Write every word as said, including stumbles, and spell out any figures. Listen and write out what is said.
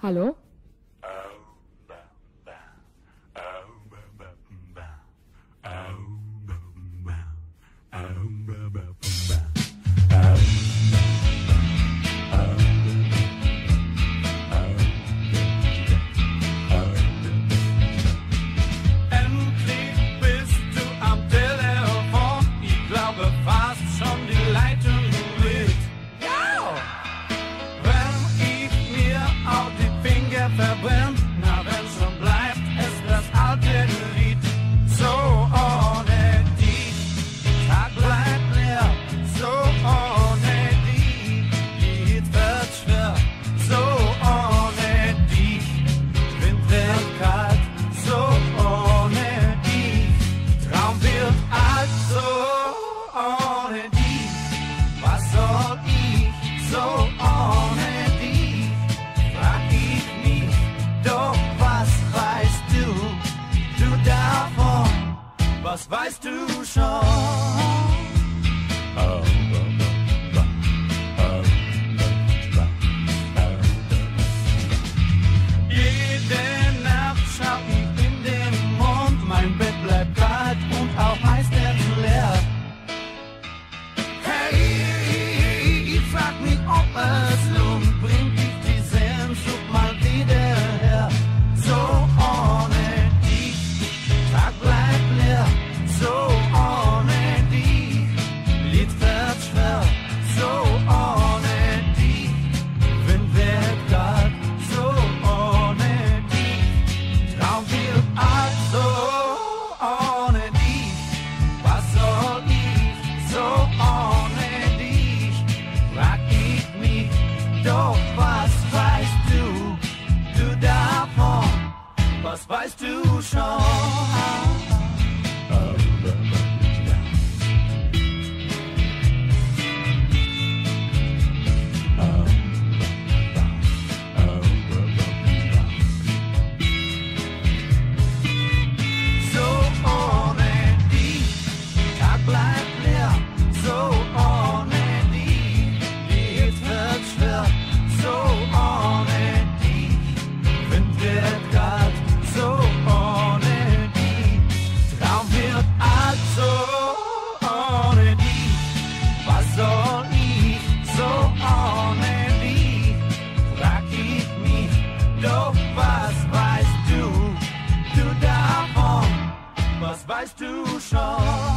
Hallo? Verbrennt, na wenn schon bleibt, ist das alte Lied. So ohne dich, Tag bleibt leer. So ohne dich, Lied wird schwer. So ohne dich, Wind wird kalt. So ohne dich, Traum wird alt. So ohne dich, was soll ich? So ohne dich, frag ich mich. Doch was weißt du, du davon, was weißt du schon? Jede Nacht schau ich in den Mond, mein Bett bleibt kalt und auch heiß denn leer. Hey, ich frag mich, ob es lohnt, bringt dich die Sehnsucht mal wieder her. So ohne dich, Tag bleibt leer. So ohne dich, Lied wird schwer. So ohne dich, Wind wird kalt. So ohne dich, Traum wird alt. So ohne dich, was soll ich? So ohne dich, frag ich mich. Doch was weißt du, du davon, was weißt du schon? So ohne dich, Tag bleibt leer. So ohne dich, Lied wird schwer. So ohne dich, Wind wird kalt. So ohne dich, Traum wird alt. So ohne dich, was soll ich? So ohne dich, frag ich mich. Doch was weißt du, du davon, was weißt du schon?